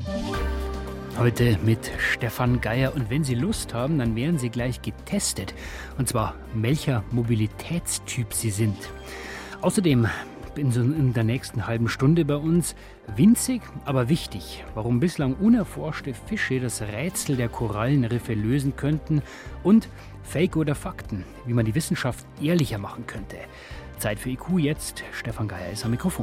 Heute mit Stefan Geier. Und wenn Sie Lust haben, dann werden Sie gleich getestet. Und zwar, welcher Mobilitätstyp Sie sind. Außerdem in der nächsten halben Stunde bei uns winzig, aber wichtig. Warum bislang unerforschte Fische das Rätsel der Korallenriffe lösen könnten. Und Fake oder Fakten, wie man die Wissenschaft ehrlicher machen könnte. Zeit für IQ jetzt. Stefan Geier ist am Mikrofon.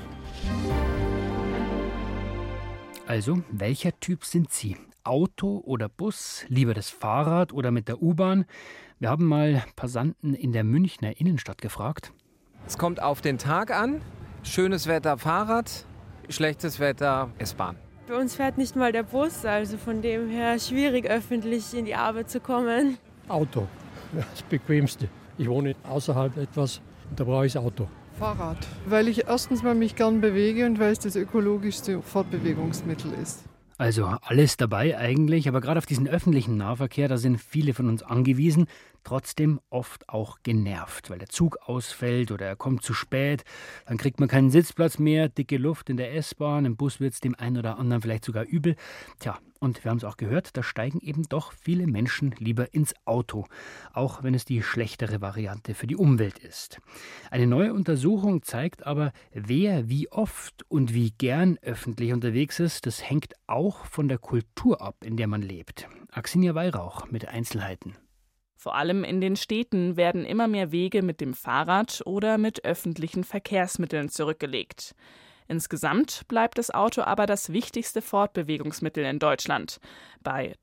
Also, welcher Typ sind Sie? Auto oder Bus? Lieber das Fahrrad oder mit der U-Bahn? Wir haben mal Passanten in der Münchner Innenstadt gefragt. Es kommt auf den Tag an. Schönes Wetter Fahrrad, schlechtes Wetter S-Bahn. Bei uns fährt nicht mal der Bus, also von dem her schwierig, öffentlich in die Arbeit zu kommen. Auto, das Bequemste. Ich wohne außerhalb etwas, da brauche ich das Auto. Fahrrad, weil ich erstens mal mich gern bewege und weil es das ökologischste Fortbewegungsmittel ist. Also alles dabei eigentlich, aber gerade auf diesen öffentlichen Nahverkehr, da sind viele von uns angewiesen, trotzdem oft auch genervt, weil der Zug ausfällt oder er kommt zu spät, dann kriegt man keinen Sitzplatz mehr, dicke Luft in der S-Bahn, im Bus wird es dem einen oder anderen vielleicht sogar übel. Tja, und wir haben es auch gehört, da steigen eben doch viele Menschen lieber ins Auto, auch wenn es die schlechtere Variante für die Umwelt ist. Eine neue Untersuchung zeigt aber, wer wie oft und wie gern öffentlich unterwegs ist, das hängt auch von der Kultur ab, in der man lebt. Axinia Weihrauch mit Einzelheiten. Vor allem in den Städten werden immer mehr Wege mit dem Fahrrad oder mit öffentlichen Verkehrsmitteln zurückgelegt. Insgesamt bleibt das Auto aber das wichtigste Fortbewegungsmittel in Deutschland. Bei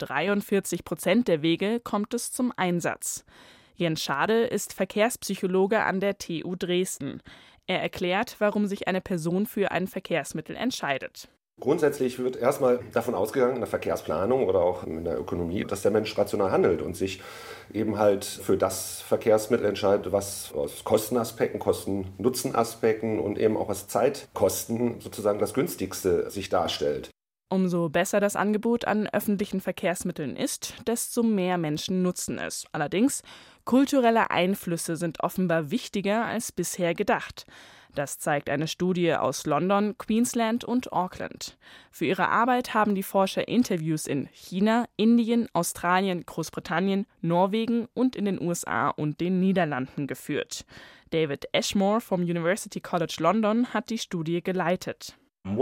43% der Wege kommt es zum Einsatz. Jens Schade ist Verkehrspsychologe an der TU Dresden. Er erklärt, warum sich eine Person für ein Verkehrsmittel entscheidet. Grundsätzlich wird erstmal davon ausgegangen, in der Verkehrsplanung oder auch in der Ökonomie, dass der Mensch rational handelt und sich eben halt für das Verkehrsmittel entscheidet, was aus Kostenaspekten, Kosten-Nutzen-Aspekten und eben auch aus Zeitkosten sozusagen das günstigste sich darstellt. Umso besser das Angebot an öffentlichen Verkehrsmitteln ist, desto mehr Menschen nutzen es. Allerdings, kulturelle Einflüsse sind offenbar wichtiger als bisher gedacht. Das zeigt eine Studie aus London, Queensland und Auckland. Für ihre Arbeit haben die Forscher Interviews in China, Indien, Australien, Großbritannien, Norwegen und in den USA und den Niederlanden geführt. David Ashmore vom University College London hat die Studie geleitet.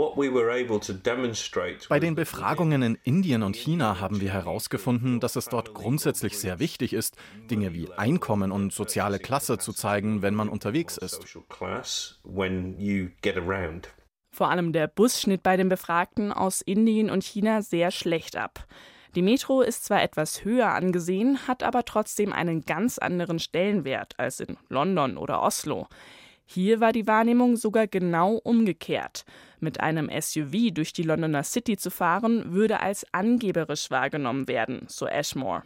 Bei den Befragungen in Indien und China haben wir herausgefunden, dass es dort grundsätzlich sehr wichtig ist, Dinge wie Einkommen und soziale Klasse zu zeigen, wenn man unterwegs ist. Vor allem der Bus schnitt bei den Befragten aus Indien und China sehr schlecht ab. Die Metro ist zwar etwas höher angesehen, hat aber trotzdem einen ganz anderen Stellenwert als in London oder Oslo. Hier war die Wahrnehmung sogar genau umgekehrt. Mit einem SUV durch die Londoner City zu fahren, würde als angeberisch wahrgenommen werden, so Ashmore.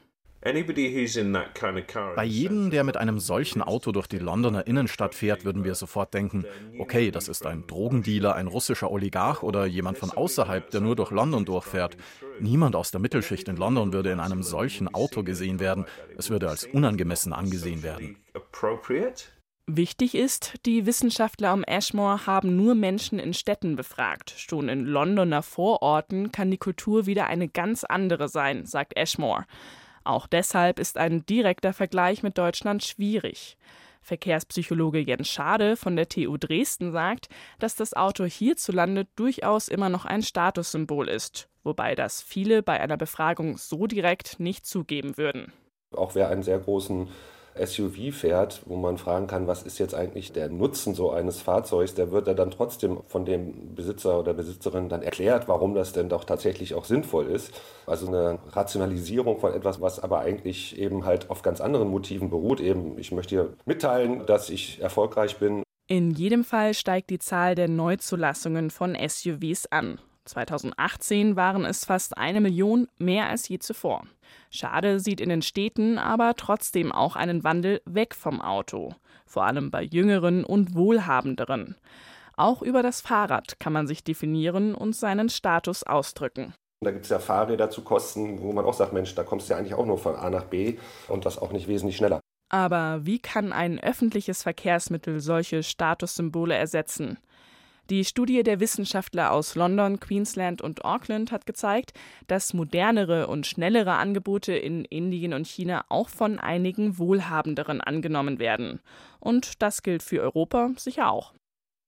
Bei jedem, der mit einem solchen Auto durch die Londoner Innenstadt fährt, würden wir sofort denken, okay, das ist ein Drogendealer, ein russischer Oligarch oder jemand von außerhalb, der nur durch London durchfährt. Niemand aus der Mittelschicht in London würde in einem solchen Auto gesehen werden. Es würde als unangemessen angesehen werden. Wichtig ist, die Wissenschaftler um Ashmore haben nur Menschen in Städten befragt. Schon in Londoner Vororten kann die Kultur wieder eine ganz andere sein, sagt Ashmore. Auch deshalb ist ein direkter Vergleich mit Deutschland schwierig. Verkehrspsychologe Jens Schade von der TU Dresden sagt, dass das Auto hierzulande durchaus immer noch ein Statussymbol ist, wobei das viele bei einer Befragung so direkt nicht zugeben würden. Auch wer einen sehr großen SUV fährt, wo man fragen kann, was ist jetzt eigentlich der Nutzen so eines Fahrzeugs, der wird dann trotzdem von dem Besitzer oder Besitzerin dann erklärt, warum das denn doch tatsächlich auch sinnvoll ist. Also eine Rationalisierung von etwas, was aber eigentlich eben halt auf ganz anderen Motiven beruht. Eben, ich möchte hier mitteilen, dass ich erfolgreich bin. In jedem Fall steigt die Zahl der Neuzulassungen von SUVs an. 2018 waren es fast 1 Million, mehr als je zuvor. Schade sieht in den Städten aber trotzdem auch einen Wandel weg vom Auto, vor allem bei Jüngeren und Wohlhabenderen. Auch über das Fahrrad kann man sich definieren und seinen Status ausdrücken. Da gibt es ja Fahrräder zu Kosten, wo man auch sagt, Mensch, da kommst du ja eigentlich auch nur von A nach B und das auch nicht wesentlich schneller. Aber wie kann ein öffentliches Verkehrsmittel solche Statussymbole ersetzen? Die Studie der Wissenschaftler aus London, Queensland und Auckland hat gezeigt, dass modernere und schnellere Angebote in Indien und China auch von einigen Wohlhabenderen angenommen werden. Und das gilt für Europa sicher auch.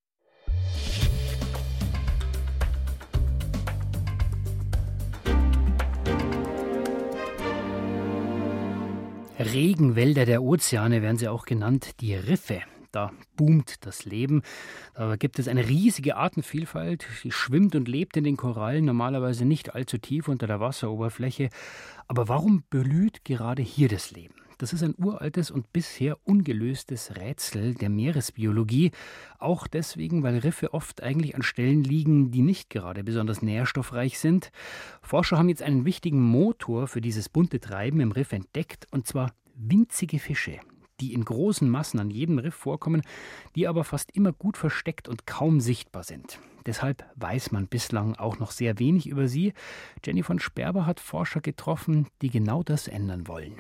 Regenwälder der Ozeane werden sie auch genannt, die Riffe. Da boomt das Leben. Da gibt es eine riesige Artenvielfalt. Sie schwimmt und lebt in den Korallen, normalerweise nicht allzu tief unter der Wasseroberfläche. Aber warum blüht gerade hier das Leben? Das ist ein uraltes und bisher ungelöstes Rätsel der Meeresbiologie. Auch deswegen, weil Riffe oft eigentlich an Stellen liegen, die nicht gerade besonders nährstoffreich sind. Forscher haben jetzt einen wichtigen Motor für dieses bunte Treiben im Riff entdeckt, und zwar winzige Fische, die in großen Massen an jedem Riff vorkommen, die aber fast immer gut versteckt und kaum sichtbar sind. Deshalb weiß man bislang auch noch sehr wenig über sie. Jenny von Sperber hat Forscher getroffen, die genau das ändern wollen.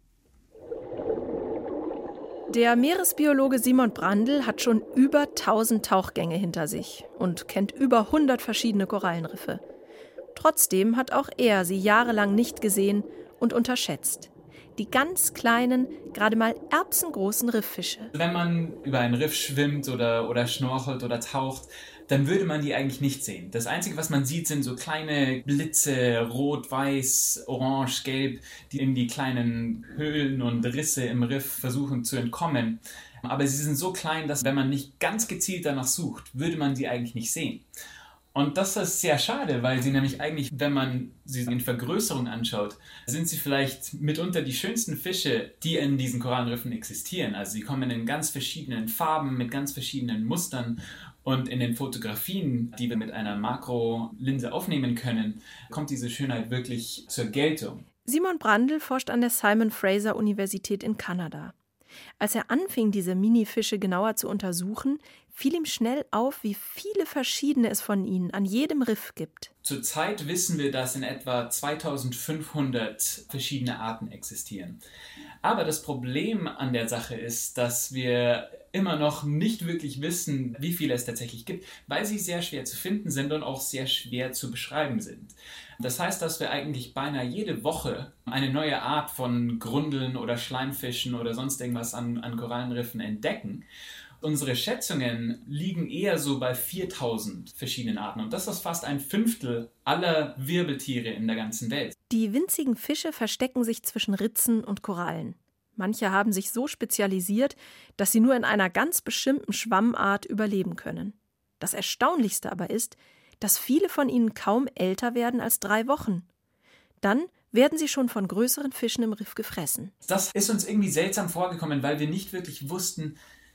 Der Meeresbiologe Simon Brandl hat schon über 1000 Tauchgänge hinter sich und kennt über 100 verschiedene Korallenriffe. Trotzdem hat auch er sie jahrelang nicht gesehen und unterschätzt. Die ganz kleinen, gerade mal erbsengroßen Rifffische. Wenn man über ein Riff schwimmt oder schnorchelt oder taucht, dann würde man die eigentlich nicht sehen. Das Einzige, was man sieht, sind so kleine Blitze, rot, weiß, orange, gelb, die in die kleinen Höhlen und Risse im Riff versuchen zu entkommen. Aber sie sind so klein, dass wenn man nicht ganz gezielt danach sucht, würde man sie eigentlich nicht sehen. Und das ist sehr schade, weil sie nämlich eigentlich, wenn man sie in Vergrößerung anschaut, sind sie vielleicht mitunter die schönsten Fische, die in diesen Korallenriffen existieren. Also sie kommen in ganz verschiedenen Farben, mit ganz verschiedenen Mustern. Und in den Fotografien, die wir mit einer Makrolinse aufnehmen können, kommt diese Schönheit wirklich zur Geltung. Simon Brandl forscht an der Simon Fraser Universität in Kanada. Als er anfing, diese Minifische genauer zu untersuchen, fiel ihm schnell auf, wie viele verschiedene es von ihnen an jedem Riff gibt. Zurzeit wissen wir, dass in etwa 2500 verschiedene Arten existieren. Aber das Problem an der Sache ist, dass wir immer noch nicht wirklich wissen, wie viele es tatsächlich gibt, weil sie sehr schwer zu finden sind und auch sehr schwer zu beschreiben sind. Das heißt, dass wir eigentlich beinahe jede Woche eine neue Art von Grundeln oder Schleimfischen oder sonst irgendwas an Korallenriffen entdecken. Unsere Schätzungen liegen eher so bei 4000 verschiedenen Arten und das ist fast ein Fünftel aller Wirbeltiere in der ganzen Welt. Die winzigen Fische verstecken sich zwischen Ritzen und Korallen. Manche haben sich so spezialisiert, dass sie nur in einer ganz bestimmten Schwammart überleben können. Das Erstaunlichste aber ist, dass viele von ihnen kaum älter werden als 3 Wochen. Dann werden sie schon von größeren Fischen im Riff gefressen. Das ist uns irgendwie seltsam vorgekommen, weil wir nicht wirklich wussten,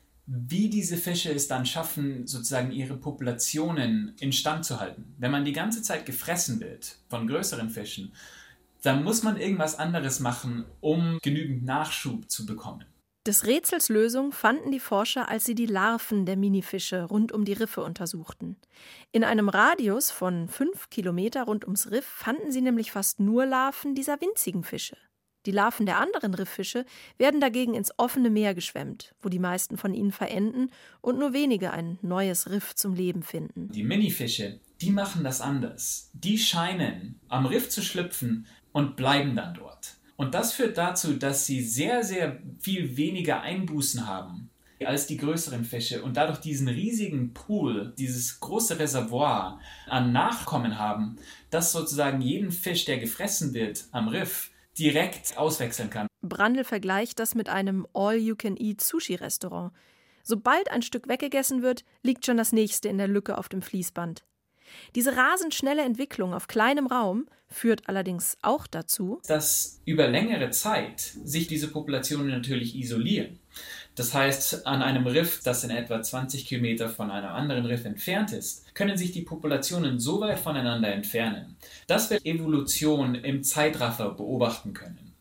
wie diese Fische es dann schaffen, sozusagen ihre Populationen instand zu halten. Wenn man die ganze Zeit gefressen wird von größeren Fischen, dann muss man irgendwas anderes machen, um genügend Nachschub zu bekommen. Des Rätsels Lösung fanden die Forscher, als sie die Larven der Minifische rund um die Riffe untersuchten. In einem Radius von 5 Kilometer rund ums Riff fanden sie nämlich fast nur Larven dieser winzigen Fische. Die Larven der anderen Rifffische werden dagegen ins offene Meer geschwemmt, wo die meisten von ihnen verenden und nur wenige ein neues Riff zum Leben finden. Die Minifische, die machen das anders. Die scheinen am Riff zu schlüpfen und bleiben dann dort. Und das führt dazu, dass sie sehr, sehr viel weniger Einbußen haben als die größeren Fische und dadurch diesen riesigen Pool, dieses große Reservoir an Nachkommen haben, das sozusagen jeden Fisch, der gefressen wird am Riff, direkt auswechseln kann. Brandl vergleicht das mit einem All-You-Can-Eat-Sushi-Restaurant. Sobald ein Stück weggegessen wird, liegt schon das nächste in der Lücke auf dem Fließband. Diese rasend schnelle Entwicklung auf kleinem Raum führt allerdings auch dazu, dass über längere Zeit sich diese Populationen natürlich isolieren. Das heißt, an einem Riff, das in etwa 20 Kilometer von einem anderen Riff entfernt ist, können sich die Populationen so weit voneinander entfernen, dass wir Evolution im Zeitraffer beobachten können.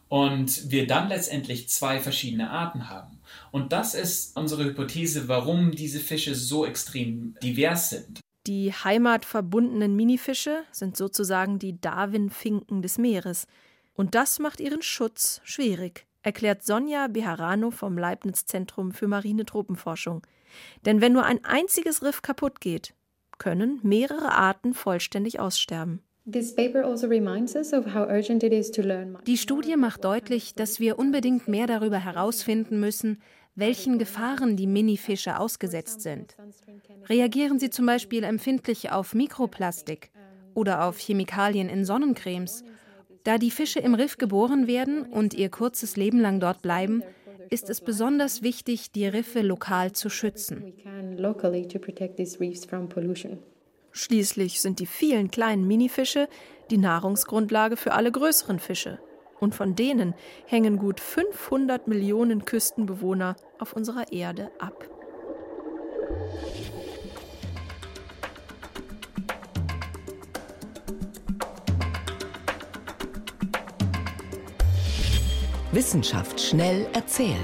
Und wir dann letztendlich 2 verschiedene Arten haben. Und das ist unsere Hypothese, warum diese Fische so extrem divers sind. Die heimatverbundenen Minifische sind sozusagen die Darwin-Finken des Meeres. Und das macht ihren Schutz schwierig, erklärt Sonja Bejarano vom Leibniz-Zentrum für marine Tropenforschung. Denn wenn nur ein einziges Riff kaputt geht, können mehrere Arten vollständig aussterben. Die Studie macht deutlich, dass wir unbedingt mehr darüber herausfinden müssen, welchen Gefahren die Minifische ausgesetzt sind. Reagieren sie zum Beispiel empfindlich auf Mikroplastik oder auf Chemikalien in Sonnencremes? Da die Fische im Riff geboren werden und ihr kurzes Leben lang dort bleiben, ist es besonders wichtig, die Riffe lokal zu schützen. Schließlich sind die vielen kleinen Minifische die Nahrungsgrundlage für alle größeren Fische. Und von denen hängen gut 500 Millionen Küstenbewohner auf unserer Erde ab. Wissenschaft schnell erzählt.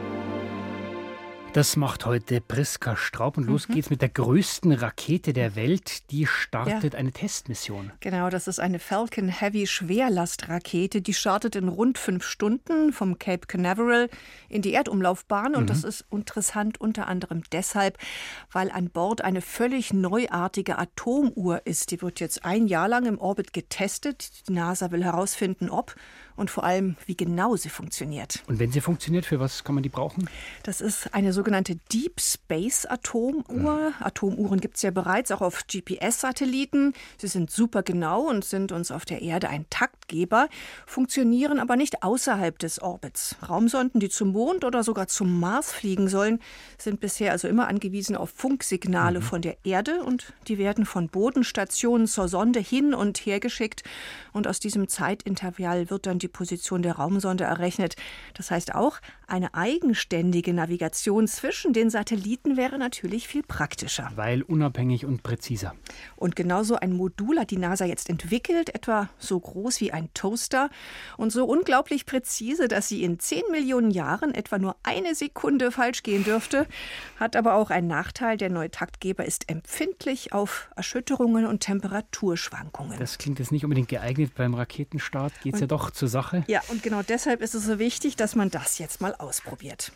Das macht heute Priska Straub und los geht's mit der größten Rakete der Welt. Die startet eine Testmission. Genau, das ist eine Falcon Heavy Schwerlastrakete. Die startet in rund 5 Stunden vom Cape Canaveral in die Erdumlaufbahn. Und das ist interessant unter anderem deshalb, weil an Bord eine völlig neuartige Atomuhr ist. Die wird jetzt 1 Jahr lang im Orbit getestet. Die NASA will herausfinden, ob und vor allem, wie genau sie funktioniert. Und wenn sie funktioniert, für was kann man die brauchen? Das ist eine sogenannte Deep Space Atomuhr. Atomuhren gibt es ja bereits auch auf GPS-Satelliten. Sie sind super genau und sind uns auf der Erde ein Taktgeber, funktionieren aber nicht außerhalb des Orbits. Raumsonden, die zum Mond oder sogar zum Mars fliegen sollen, sind bisher also immer angewiesen auf Funksignale von der Erde und die werden von Bodenstationen zur Sonde hin und her geschickt. Und aus diesem Zeitintervall wird dann die Position der Raumsonde errechnet. Das heißt auch, eine eigenständige Navigation zwischen den Satelliten wäre natürlich viel praktischer. Weil unabhängig und präziser. Und genauso ein Modul hat die NASA jetzt entwickelt, etwa so groß wie ein Toaster und so unglaublich präzise, dass sie in 10 Millionen Jahren etwa nur 1 Sekunde falsch gehen dürfte. Hat aber auch einen Nachteil, der neue Taktgeber ist empfindlich auf Erschütterungen und Temperaturschwankungen. Das klingt jetzt nicht unbedingt geeignet. Beim Raketenstart geht es ja doch zur Sache. Ja, und genau deshalb ist es so wichtig, dass man das jetzt mal ausprobiert.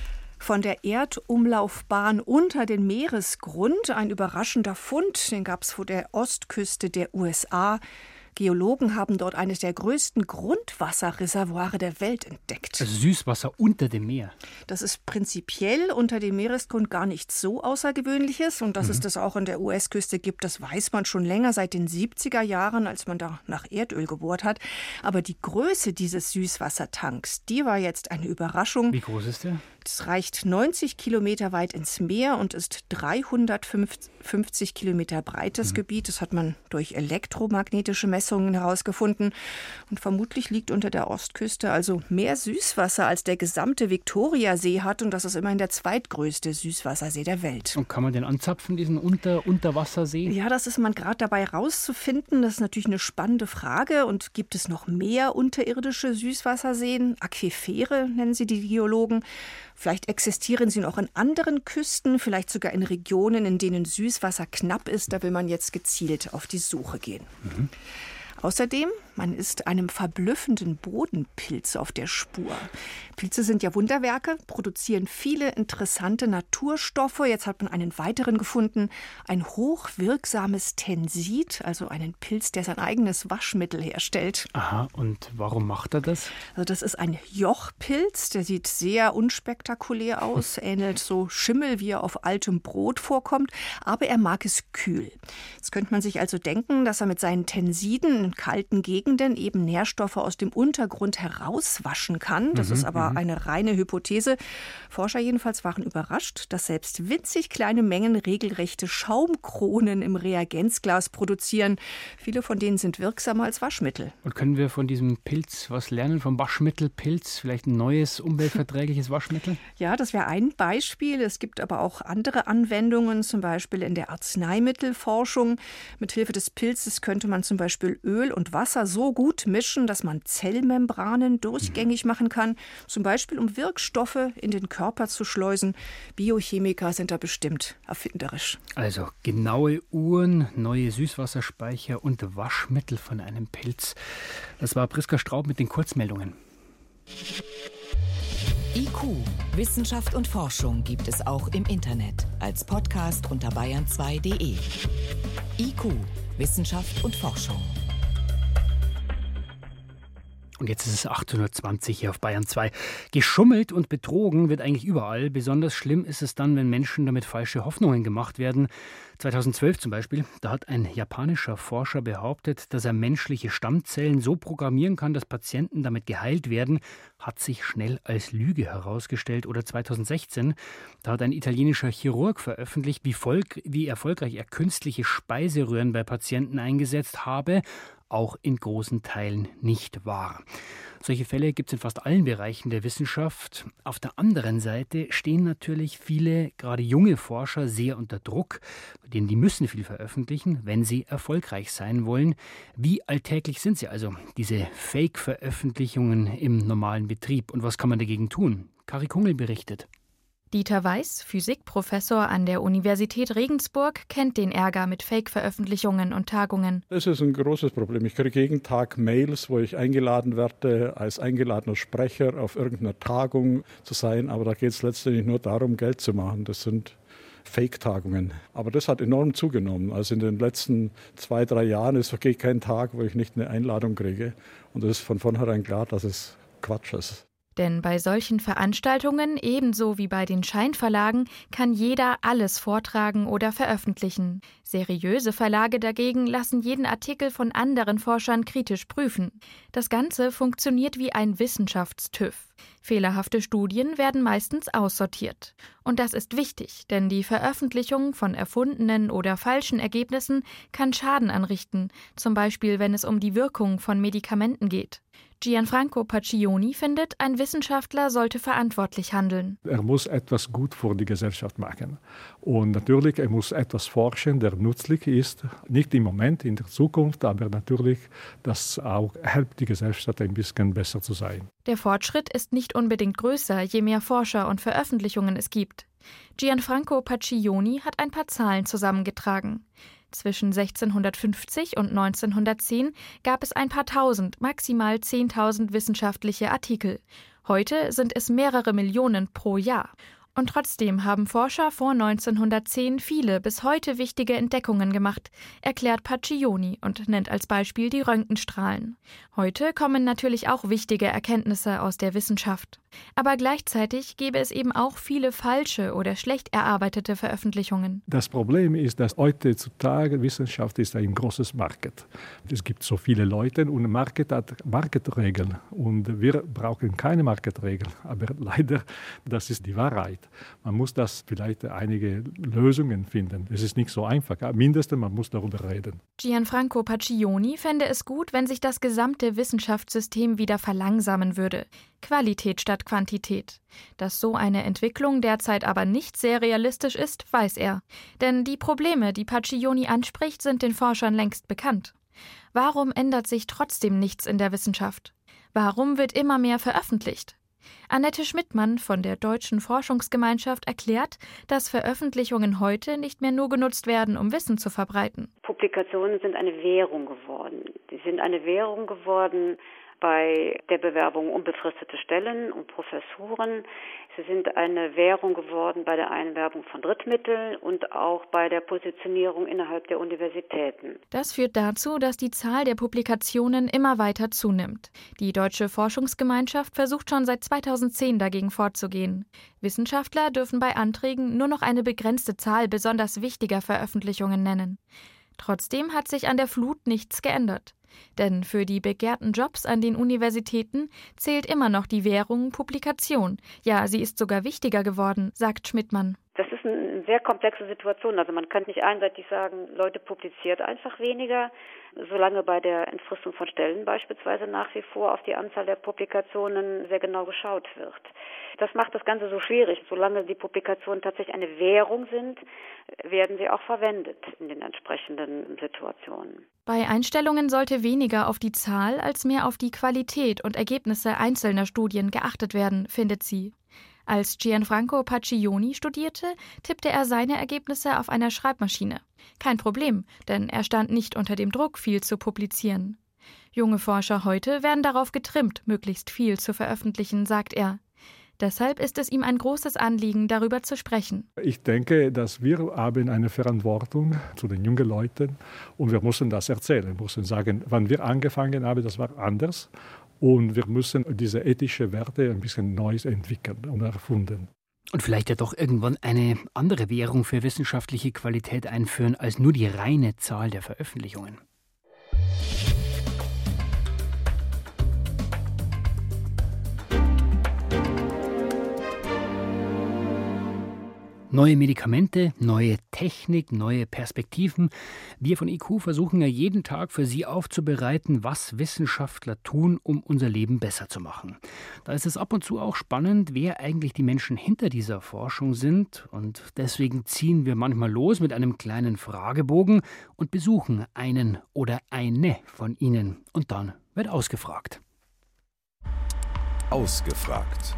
Von der Erdumlaufbahn unter den Meeresgrund ein überraschender Fund, den gab es vor der Ostküste der USA. Geologen haben dort eines der größten Grundwasserreservoire der Welt entdeckt. Also Süßwasser unter dem Meer. Das ist prinzipiell unter dem Meeresgrund gar nichts so Außergewöhnliches. Und dass es das auch an der US-Küste gibt, das weiß man schon länger, seit den 70er Jahren, als man da nach Erdöl gebohrt hat. Aber die Größe dieses Süßwassertanks, die war jetzt eine Überraschung. Wie groß ist der? Es reicht 90 Kilometer weit ins Meer und ist 350 Kilometer breites Gebiet. Das hat man durch elektromagnetische Messungen herausgefunden. Und vermutlich liegt unter der Ostküste also mehr Süßwasser, als der gesamte Viktoriasee hat. Und das ist immerhin der zweitgrößte Süßwassersee der Welt. Und kann man den anzapfen, diesen Unterwassersee? Ja, das ist man gerade dabei rauszufinden. Das ist natürlich eine spannende Frage. Und gibt es noch mehr unterirdische Süßwasserseen? Aquifere nennen sie die Geologen. Vielleicht existieren sie noch an anderen Küsten, vielleicht sogar in Regionen, in denen Süßwasser knapp ist. Da will man jetzt gezielt auf die Suche gehen. Außerdem, man ist einem verblüffenden Bodenpilz auf der Spur. Pilze sind ja Wunderwerke, produzieren viele interessante Naturstoffe. Jetzt hat man einen weiteren gefunden, ein hochwirksames Tensid, also einen Pilz, der sein eigenes Waschmittel herstellt. Aha, und warum macht er das? Also das ist ein Jochpilz, der sieht sehr unspektakulär aus, ähnelt so Schimmel, wie er auf altem Brot vorkommt, aber er mag es kühl. Jetzt könnte man sich also denken, dass er mit seinen Tensiden in kalten Gegenden eben Nährstoffe aus dem Untergrund herauswaschen kann. Das ist aber eine reine Hypothese. Forscher jedenfalls waren überrascht, dass selbst winzig kleine Mengen regelrechte Schaumkronen im Reagenzglas produzieren. Viele von denen sind wirksamer als Waschmittel. Und können wir von diesem Pilz was lernen, vom Waschmittelpilz? Vielleicht ein neues, umweltverträgliches Waschmittel? Ja, das wäre ein Beispiel. Es gibt aber auch andere Anwendungen, zum Beispiel in der Arzneimittelforschung. Mithilfe des Pilzes könnte man zum Beispiel Öl und Wasser so gut mischen, dass man Zellmembranen durchgängig machen kann, zum Beispiel um Wirkstoffe in den Körper zu schleusen. Biochemiker sind da bestimmt erfinderisch. Also genaue Uhren, neue Süßwasserspeicher und Waschmittel von einem Pilz. Das war Priska Straub mit den Kurzmeldungen. IQ, Wissenschaft und Forschung gibt es auch im Internet als Podcast unter bayern2.de. IQ, Wissenschaft und Forschung. Und jetzt ist es 8:20 hier auf Bayern 2. Geschummelt und betrogen wird eigentlich überall. Besonders schlimm ist es dann, wenn Menschen damit falsche Hoffnungen gemacht werden. 2012 zum Beispiel, da hat ein japanischer Forscher behauptet, dass er menschliche Stammzellen so programmieren kann, dass Patienten damit geheilt werden. Hat sich schnell als Lüge herausgestellt. Oder 2016, da hat ein italienischer Chirurg veröffentlicht, wie erfolgreich er künstliche Speiseröhren bei Patienten eingesetzt habe. Auch in großen Teilen nicht wahr. Solche Fälle gibt es in fast allen Bereichen der Wissenschaft. Auf der anderen Seite stehen natürlich viele, gerade junge Forscher, sehr unter Druck, denn die müssen viel veröffentlichen, wenn sie erfolgreich sein wollen. Wie alltäglich sind sie also, diese Fake-Veröffentlichungen im normalen Betrieb? Und was kann man dagegen tun? Kari Kungel berichtet. Dieter Weiß, Physikprofessor an der Universität Regensburg, kennt den Ärger mit Fake-Veröffentlichungen und Tagungen. Das ist ein großes Problem. Ich kriege jeden Tag Mails, wo ich eingeladen werde, als eingeladener Sprecher auf irgendeiner Tagung zu sein. Aber da geht es letztendlich nur darum, Geld zu machen. Das sind Fake-Tagungen. Aber das hat enorm zugenommen. Also in den letzten 2-3 Jahren, es vergeht kein Tag, wo ich nicht eine Einladung kriege. Und es ist von vornherein klar, dass es Quatsch ist. Denn bei solchen Veranstaltungen, ebenso wie bei den Scheinverlagen, kann jeder alles vortragen oder veröffentlichen. Seriöse Verlage dagegen lassen jeden Artikel von anderen Forschern kritisch prüfen. Das Ganze funktioniert wie ein Wissenschafts-TÜV. Fehlerhafte Studien werden meistens aussortiert. Und das ist wichtig, denn die Veröffentlichung von erfundenen oder falschen Ergebnissen kann Schaden anrichten, zum Beispiel wenn es um die Wirkung von Medikamenten geht. Gianfranco Paccioni findet, ein Wissenschaftler sollte verantwortlich handeln. Er muss etwas gut für die Gesellschaft machen. Und natürlich, er muss etwas forschen, der nützlich ist. Nicht im Moment, in der Zukunft, aber natürlich, das auch hilft, die Gesellschaft ein bisschen besser zu sein. Der Fortschritt ist nicht unbedingt größer, je mehr Forscher und Veröffentlichungen es gibt. Gianfranco Paccioni hat ein paar Zahlen zusammengetragen. Zwischen 1650 und 1910 gab es ein paar tausend, maximal 10.000 wissenschaftliche Artikel. Heute sind es mehrere Millionen pro Jahr. Und trotzdem haben Forscher vor 1910 viele bis heute wichtige Entdeckungen gemacht, erklärt Paccioni und nennt als Beispiel die Röntgenstrahlen. Heute kommen natürlich auch wichtige Erkenntnisse aus der Wissenschaft. Aber gleichzeitig gäbe es eben auch viele falsche oder schlecht erarbeitete Veröffentlichungen. Das Problem ist, dass heutzutage Wissenschaft ist ein großes Market. Es gibt so viele Leute und ein Market hat Marketregeln. Und wir brauchen keine Marketregeln. Aber leider, das ist die Wahrheit. Man muss das vielleicht einige Lösungen finden. Es ist nicht so einfach. Mindestens man muss darüber reden. Gianfranco Paccioni fände es gut, wenn sich das gesamte Wissenschaftssystem wieder verlangsamen würde. Qualität statt Quantität. Dass so eine Entwicklung derzeit aber nicht sehr realistisch ist, weiß er. Denn die Probleme, die Paccioni anspricht, sind den Forschern längst bekannt. Warum ändert sich trotzdem nichts in der Wissenschaft? Warum wird immer mehr veröffentlicht? Annette Schmidtmann von der Deutschen Forschungsgemeinschaft erklärt, dass Veröffentlichungen heute nicht mehr nur genutzt werden, um Wissen zu verbreiten. Publikationen sind eine Währung geworden. Sie sind eine Währung geworden bei der Bewerbung um befristete Stellen, um Professuren. Sie sind eine Währung geworden bei der Einwerbung von Drittmitteln und auch bei der Positionierung innerhalb der Universitäten. Das führt dazu, dass die Zahl der Publikationen immer weiter zunimmt. Die Deutsche Forschungsgemeinschaft versucht schon seit 2010 dagegen vorzugehen. Wissenschaftler dürfen bei Anträgen nur noch eine begrenzte Zahl besonders wichtiger Veröffentlichungen nennen. Trotzdem hat sich an der Flut nichts geändert. Denn für die begehrten Jobs an den Universitäten zählt immer noch die Währung Publikation. Ja, sie ist sogar wichtiger geworden, sagt Schmidtmann. Das ist eine sehr komplexe Situation. Also man kann nicht einseitig sagen, Leute, publiziert einfach weniger, solange bei der Entfristung von Stellen beispielsweise nach wie vor auf die Anzahl der Publikationen sehr genau geschaut wird. Das macht das Ganze so schwierig. Solange die Publikationen tatsächlich eine Währung sind, werden sie auch verwendet in den entsprechenden Situationen. Bei Einstellungen sollte weniger auf die Zahl als mehr auf die Qualität und Ergebnisse einzelner Studien geachtet werden, findet sie. Als Gianfranco Paccioni studierte, tippte er seine Ergebnisse auf einer Schreibmaschine. Kein Problem, denn er stand nicht unter dem Druck, viel zu publizieren. Junge Forscher heute werden darauf getrimmt, möglichst viel zu veröffentlichen, sagt er. Deshalb ist es ihm ein großes Anliegen, darüber zu sprechen. Ich denke, dass wir haben eine Verantwortung zu den jungen Leuten und wir müssen das erzählen. Wir müssen sagen, wann wir angefangen haben, das war anders und wir müssen diese ethischen Werte ein bisschen neu entwickeln und erfunden. Und vielleicht ja doch irgendwann eine andere Währung für wissenschaftliche Qualität einführen als nur die reine Zahl der Veröffentlichungen. Neue Medikamente, neue Technik, neue Perspektiven. Wir von IQ versuchen ja jeden Tag für Sie aufzubereiten, was Wissenschaftler tun, um unser Leben besser zu machen. Da ist es ab und zu auch spannend, wer eigentlich die Menschen hinter dieser Forschung sind. Und deswegen ziehen wir manchmal los mit einem kleinen Fragebogen und besuchen einen oder eine von ihnen. Und dann wird ausgefragt. Ausgefragt.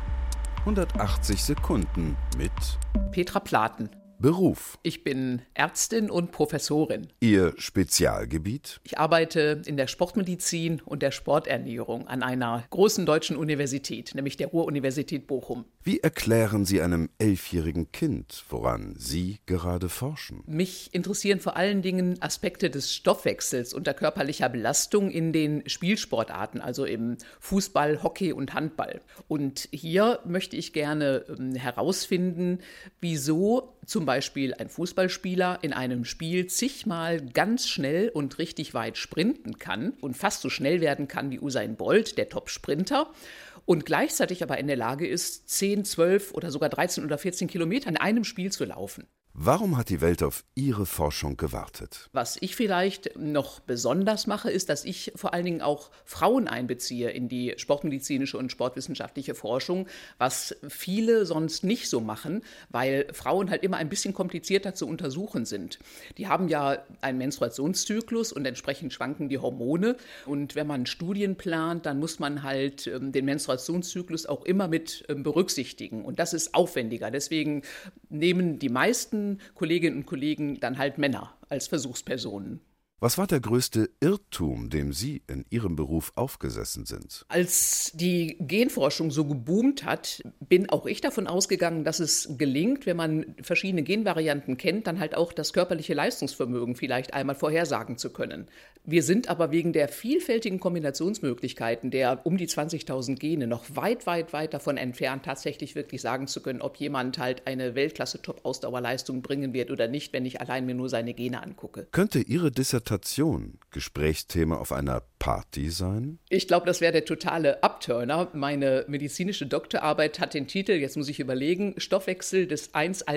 180 Sekunden mit Petra Platen. Beruf. Ich bin Ärztin und Professorin. Ihr Spezialgebiet? Ich arbeite in der Sportmedizin und der Sporternährung an einer großen deutschen Universität, nämlich der Ruhr-Universität Bochum. Wie erklären Sie einem 11-jährigen Kind, woran Sie gerade forschen? Mich interessieren vor allen Dingen Aspekte des Stoffwechsels unter körperlicher Belastung in den Spielsportarten, also im Fußball, Hockey und Handball. Und hier möchte ich gerne herausfinden, wieso zum Beispiel ein Fußballspieler in einem Spiel zigmal ganz schnell und richtig weit sprinten kann und fast so schnell werden kann wie Usain Bolt, der Top-Sprinter, und gleichzeitig aber in der Lage ist, 10, 12 oder sogar 13 oder 14 Kilometer in einem Spiel zu laufen. Warum hat die Welt auf Ihre Forschung gewartet? Was ich vielleicht noch besonders mache, ist, dass ich vor allen Dingen auch Frauen einbeziehe in die sportmedizinische und sportwissenschaftliche Forschung, was viele sonst nicht so machen, weil Frauen halt immer ein bisschen komplizierter zu untersuchen sind. Die haben ja einen Menstruationszyklus und entsprechend schwanken die Hormone. Und wenn man Studien plant, dann muss man halt den Menstruationszyklus auch immer mit berücksichtigen. Und das ist aufwendiger. Deswegen nehmen die meisten Kolleginnen und Kollegen dann halt Männer als Versuchspersonen. Was war der größte Irrtum, dem Sie in Ihrem Beruf aufgesessen sind? Als die Genforschung so geboomt hat, bin auch ich davon ausgegangen, dass es gelingt, wenn man verschiedene Genvarianten kennt, dann halt auch das körperliche Leistungsvermögen vielleicht einmal vorhersagen zu können. Wir sind aber wegen der vielfältigen Kombinationsmöglichkeiten der um die 20.000 Gene noch weit, weit, weit davon entfernt, tatsächlich wirklich sagen zu können, ob jemand halt eine Weltklasse-Top-Ausdauerleistung bringen wird oder nicht, wenn ich allein mir nur seine Gene angucke. Könnte Ihre Dissertation Gesprächsthema auf einer Party sein? Ich glaube, das wäre der totale Upturner. Meine medizinische Doktorarbeit hat den Titel, jetzt muss ich überlegen, Stoffwechsel des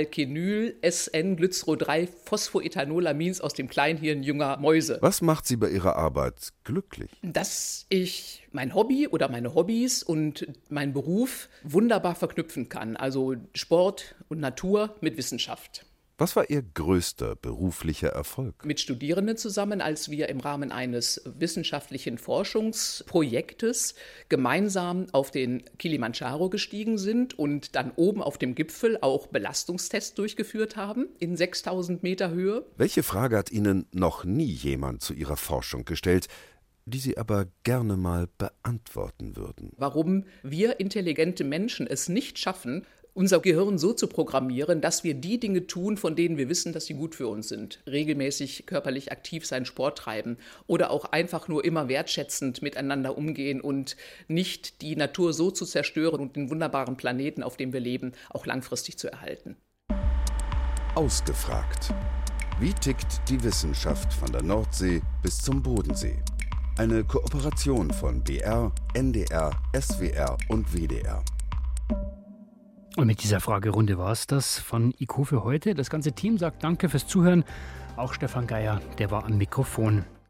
1-Alkenyl-SN-Glycero-3-Phosphoethanol-Amins aus dem Kleinhirn junger Mäuse. Was macht Sie bei Ihrer Arbeit glücklich? Dass ich mein Hobby oder meine Hobbys und meinen Beruf wunderbar verknüpfen kann. Also Sport und Natur mit Wissenschaft. Was war Ihr größter beruflicher Erfolg? Mit Studierenden zusammen, als wir im Rahmen eines wissenschaftlichen Forschungsprojektes gemeinsam auf den Kilimanjaro gestiegen sind und dann oben auf dem Gipfel auch Belastungstests durchgeführt haben in 6000 Meter Höhe. Welche Frage hat Ihnen noch nie jemand zu Ihrer Forschung gestellt, die Sie aber gerne mal beantworten würden? Warum wir intelligente Menschen es nicht schaffen, unser Gehirn so zu programmieren, dass wir die Dinge tun, von denen wir wissen, dass sie gut für uns sind. Regelmäßig körperlich aktiv sein, Sport treiben oder auch einfach nur immer wertschätzend miteinander umgehen und nicht die Natur so zu zerstören und den wunderbaren Planeten, auf dem wir leben, auch langfristig zu erhalten. Ausgefragt. Wie tickt die Wissenschaft von der Nordsee bis zum Bodensee? Eine Kooperation von BR, NDR, SWR und WDR. Und mit dieser Fragerunde war es das von IQ für heute. Das ganze Team sagt Danke fürs Zuhören. Auch Stefan Geier, der war am Mikrofon.